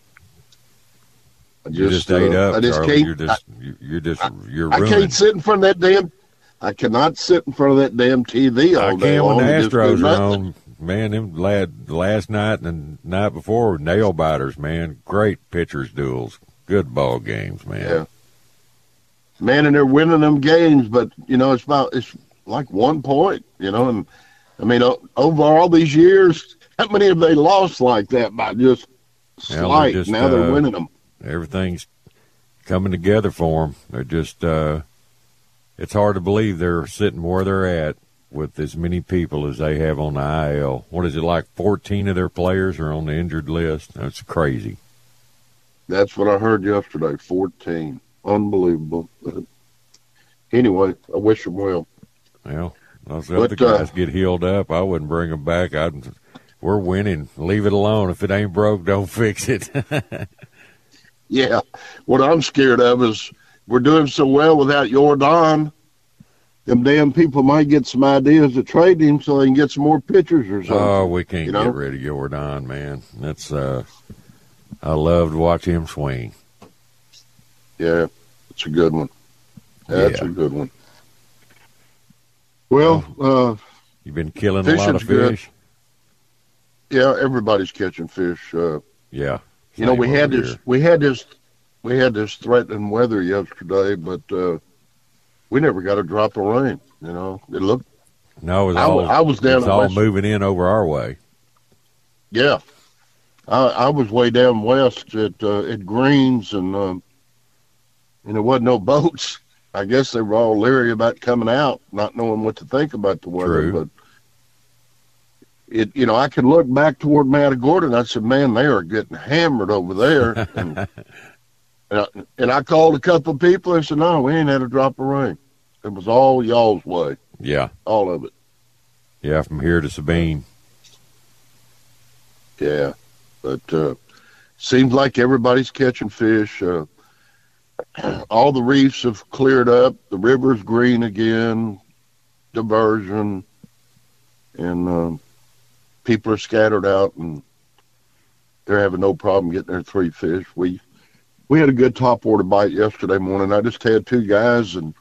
You just ate up, Charlie. You're ruined. I can't sit in front of that damn. I cannot sit in front of that damn TV all day long. When the Astros are on, man, them last night and the night before, nail biters, man. Great pitchers duels. Good ball games, man. Yeah. Man, and they're winning them games, but, it's like 1 point, and, I mean, over all these years, how many have they lost like that by just slight? Now they're winning them. Everything's coming together for them. They're just, it's hard to believe they're sitting where they're at with as many people as they have on the IL. What is it, like 14 of their players are on the injured list? That's crazy. That's what I heard yesterday, 14. Unbelievable. Anyway, I wish them well. Well, Those other guys get healed up. I wouldn't bring them back. We're winning. Leave it alone. If it ain't broke, don't fix it. Yeah. What I'm scared of is we're doing so well without Jordan. Them damn people might get some ideas to trade him so they can get some more pitchers or something. Oh, we can't get rid of Jordan, man. That's I loved watching him swing. Yeah, it's a good one. That's a good one. Well, you've been killing a lot of fish. Good. Yeah, everybody's catching fish. Yeah. You know, we had this threatening weather yesterday, but we never got a drop of rain. You know, it looked. No, it was I was down. It's all moving in over our way. Yeah, I was way down west at Greens, and there wasn't no boats. I guess they were all leery about coming out, not knowing what to think about the weather. True. But I could look back toward Matagorda, and I said, "Man, they are getting hammered over there." and I called a couple of people and said, "No, we ain't had a drop of rain. It was all y'all's way." Yeah, all of it. Yeah, from here to Sabine. Yeah, but seems like everybody's catching fish. All the reefs have cleared up. The river's green again. Diversion, and people are scattered out, and they're having no problem getting their 3 fish. We had a good topwater bite yesterday morning. I just had 2 guys, and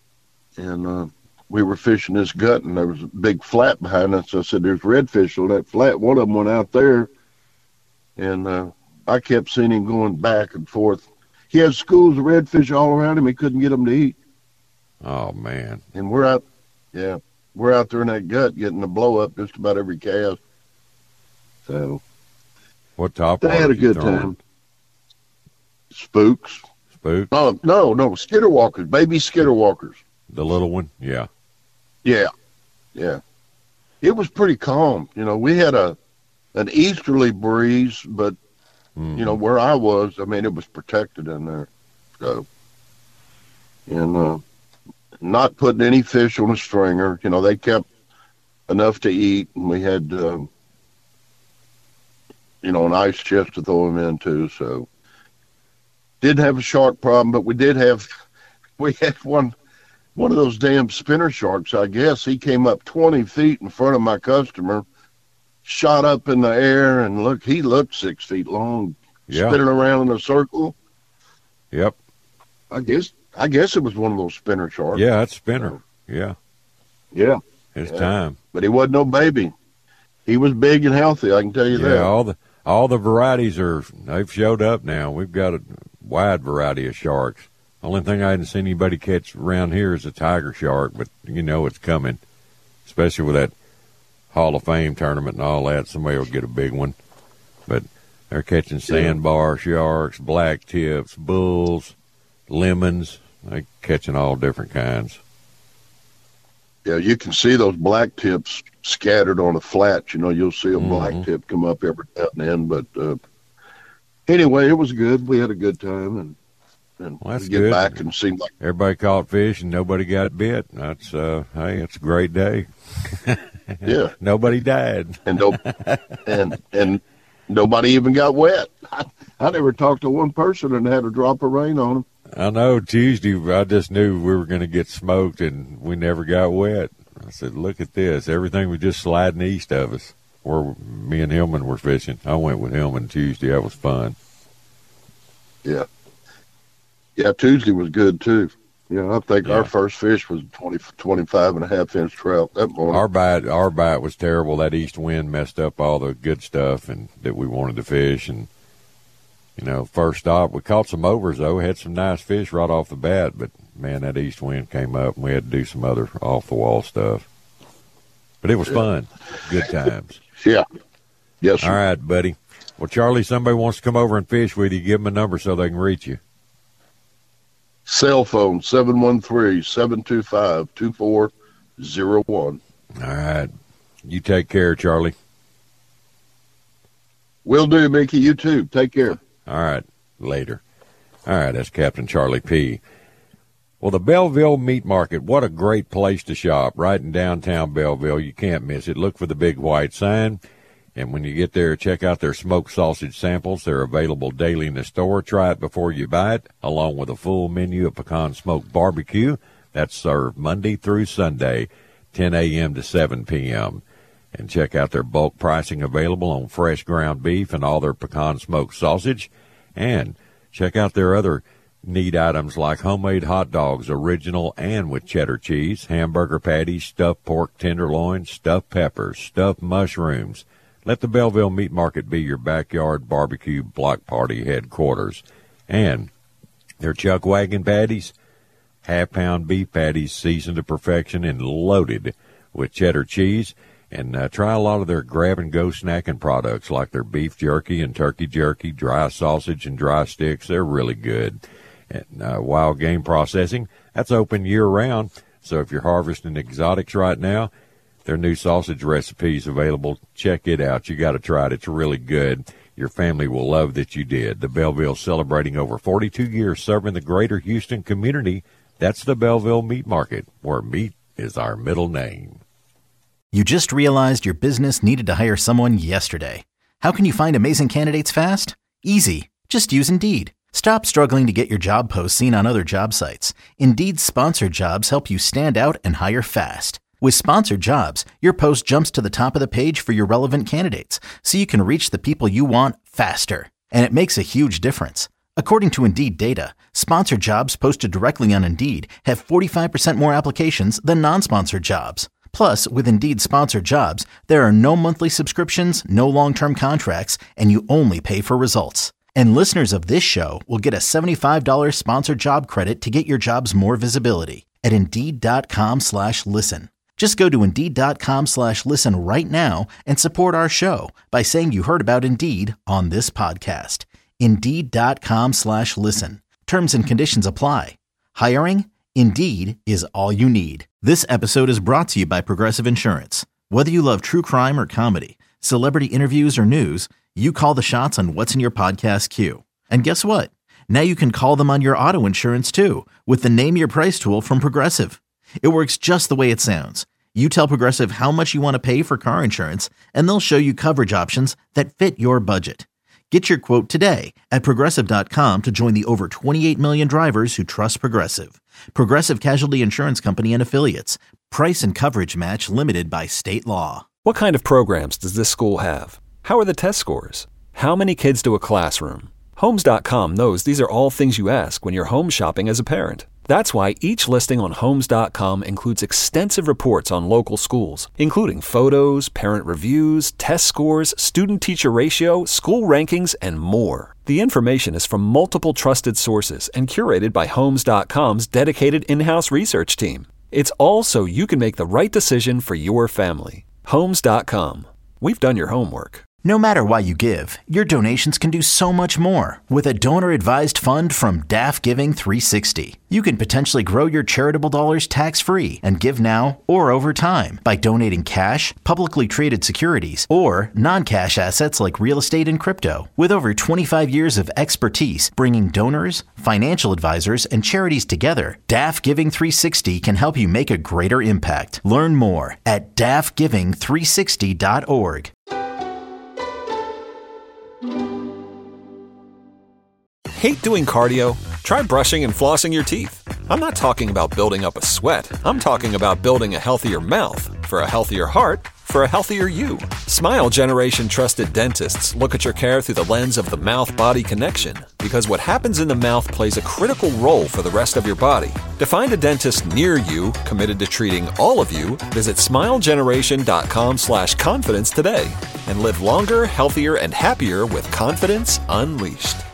we were fishing this gut, and there was a big flat behind us. I said, "There's redfish on that flat." One of them went out there, and I kept seeing him going back and forth. He had schools of redfish all around him. He couldn't get them to eat. Oh, man. And we're out there in that gut getting the blow up just about every cast. So, what top? They had a good time. Spooks. Spooks? No, skitterwalkers, baby skitterwalkers. The little one? Yeah. Yeah. It was pretty calm. You know, we had an easterly breeze, but where I was, I mean, it was protected in there. So, and not putting any fish on a stringer. You know, they kept enough to eat, and we had, an ice chest to throw them into. So, didn't have a shark problem, but we had one of those damn spinner sharks, I guess. He came up 20 feet in front of my customer, shot up in the air, and he looked 6 feet long, spinning around in a circle. Yep. I guess it was one of those spinner sharks. Yeah, it's spinner. Yeah. Yeah. It's time. But he wasn't no baby. He was big and healthy, I can tell you that. Yeah, all the varieties they've showed up now. We've got a wide variety of sharks. Only thing I hadn't seen anybody catch around here is a tiger shark, but it's coming, especially with that Hall of Fame tournament and all that. Somebody will get a big one. But they're catching sandbar sharks, black tips, bulls, lemons. They're catching all different kinds. Yeah, you can see those black tips scattered on a flat. You'll see a black tip come up every now and then. But anyway, it was good. We had a good time, and that's get good. Back and seemed like everybody caught fish and nobody got bit. That's hey, it's a great day. Yeah, nobody died, and and nobody even got wet. I never talked to one person and had a drop of rain on them. I know Tuesday I just knew we were going to get smoked, and we never got wet. I said, "Look at this! Everything was just sliding east of us." Where me and Hillman were fishing. I went with Hillman Tuesday. That was fun. Yeah. Yeah, Tuesday was good, too. I think our first fish was 25.5-inch trout that morning. Our bite was terrible. That east wind messed up all the good stuff and that we wanted to fish. And, first stop, we caught some overs, though. We had some nice fish right off the bat. But, man, that east wind came up, and we had to do some other off-the-wall stuff. But it was fun. Good times. Yeah. Yes, sir. All right, buddy. Well, Charlie, somebody wants to come over and fish with you. Give them a number so they can reach you. Cell phone, 713-725-2401. All right. You take care, Charlie. Will do, Mickey. You too. Take care. All right. Later. All right. That's Captain Charlie P. Well, the Belleville Meat Market, what a great place to shop, right in downtown Belleville. You can't miss it. Look for the big white sign. And when you get there, check out their smoked sausage samples. They're available daily in the store. Try it before you buy it, along with a full menu of pecan smoked barbecue. That's served Monday through Sunday, 10 a.m. to 7 p.m. And check out their bulk pricing available on fresh ground beef and all their pecan smoked sausage. And check out their other neat items like homemade hot dogs, original and with cheddar cheese, hamburger patties, stuffed pork tenderloin, stuffed peppers, stuffed mushrooms. Let the Belleville Meat Market be your backyard barbecue block party headquarters. And their chuck wagon patties, half-pound beef patties seasoned to perfection and loaded with cheddar cheese. And try a lot of their grab-and-go snacking products like their beef jerky and turkey jerky, dry sausage and dry sticks. They're really good. And wild game processing, that's open year-round. So if you're harvesting exotics right now, their new sausage recipe's available. Check it out. You got to try it. It's really good. Your family will love that you did. The Belleville celebrating over 42 years serving the greater Houston community. That's the Belleville Meat Market, where meat is our middle name. You just realized your business needed to hire someone yesterday. How can you find amazing candidates fast? Easy. Just use Indeed. Stop struggling to get your job posts seen on other job sites. Indeed's sponsored jobs help you stand out and hire fast. With sponsored jobs, your post jumps to the top of the page for your relevant candidates, so you can reach the people you want faster. And it makes a huge difference. According to Indeed data, sponsored jobs posted directly on Indeed have 45% more applications than non-sponsored jobs. Plus, with Indeed sponsored jobs, there are no monthly subscriptions, no long-term contracts, and you only pay for results. And listeners of this show will get a $75 sponsored job credit to get your jobs more visibility at Indeed.com/listen. Just go to Indeed.com/listen right now and support our show by saying you heard about Indeed on this podcast. Indeed.com/listen. Terms and conditions apply. Hiring? Indeed is all you need. This episode is brought to you by Progressive Insurance. Whether you love true crime or comedy, celebrity interviews or news, you call the shots on what's in your podcast queue. And guess what? Now you can call them on your auto insurance too with the Name Your Price tool from Progressive. It works just the way it sounds. You tell Progressive how much you want to pay for car insurance, and they'll show you coverage options that fit your budget. Get your quote today at Progressive.com to join the over 28 million drivers who trust Progressive. Progressive Casualty Insurance Company and Affiliates. Price and coverage match limited by state law. What kind of programs does this school have? How are the test scores? How many kids do a classroom? Homes.com knows these are all things you ask when you're home shopping as a parent. That's why each listing on Homes.com includes extensive reports on local schools, including photos, parent reviews, test scores, student-teacher ratio, school rankings, and more. The information is from multiple trusted sources and curated by Homes.com's dedicated in-house research team. It's all so you can make the right decision for your family. Homes.com. We've done your homework. No matter why you give, your donations can do so much more with a donor-advised fund from DAF Giving 360. You can potentially grow your charitable dollars tax-free and give now or over time by donating cash, publicly traded securities, or non-cash assets like real estate and crypto. With over 25 years of expertise bringing donors, financial advisors, and charities together, DAF Giving 360 can help you make a greater impact. Learn more at dafgiving360.org. Hate doing cardio? Try brushing and flossing your teeth. I'm not talking about building up a sweat. I'm talking about building a healthier mouth for a healthier heart for a healthier you. Smile Generation trusted dentists look at your care through the lens of the mouth-body connection, because what happens in the mouth plays a critical role for the rest of your body. To find a dentist near you committed to treating all of you, visit smilegeneration.com/confidence today and live longer, healthier, and happier with confidence unleashed.